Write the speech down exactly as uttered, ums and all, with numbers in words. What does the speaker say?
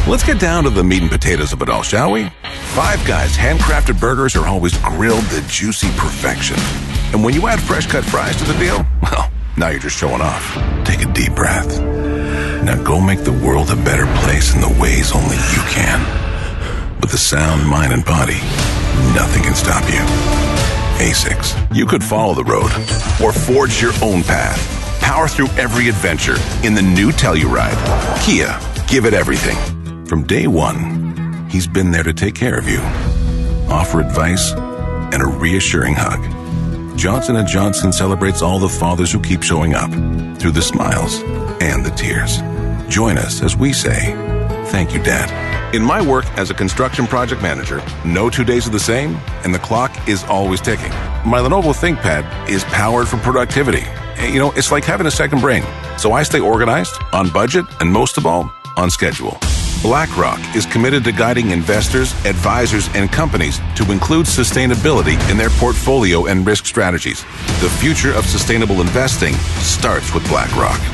Let's get down to the meat and potatoes of it all, shall we? Five Guys handcrafted burgers are always grilled to juicy perfection. And when you add fresh-cut fries to the deal, well, now you're just showing off. Take a deep breath. Now go make the world a better place in the ways only you can. With a sound mind and body, nothing can stop you. ASICS. You could follow the road or forge your own path. Power through every adventure in the new Telluride. Kia, give it everything. From day one, he's been there to take care of you. Offer advice and a reassuring hug. Johnson and Johnson celebrates all the fathers who keep showing up through the smiles and the tears. Join us as we say, thank you, Dad. In my work as a construction project manager, no two days are the same, and the clock is always ticking. My Lenovo ThinkPad is powered for productivity. You know, it's like having a second brain. So I stay organized, on budget, and most of all, on schedule. BlackRock is committed to guiding investors, advisors, and companies to include sustainability in their portfolio and risk strategies. The future of sustainable investing starts with BlackRock.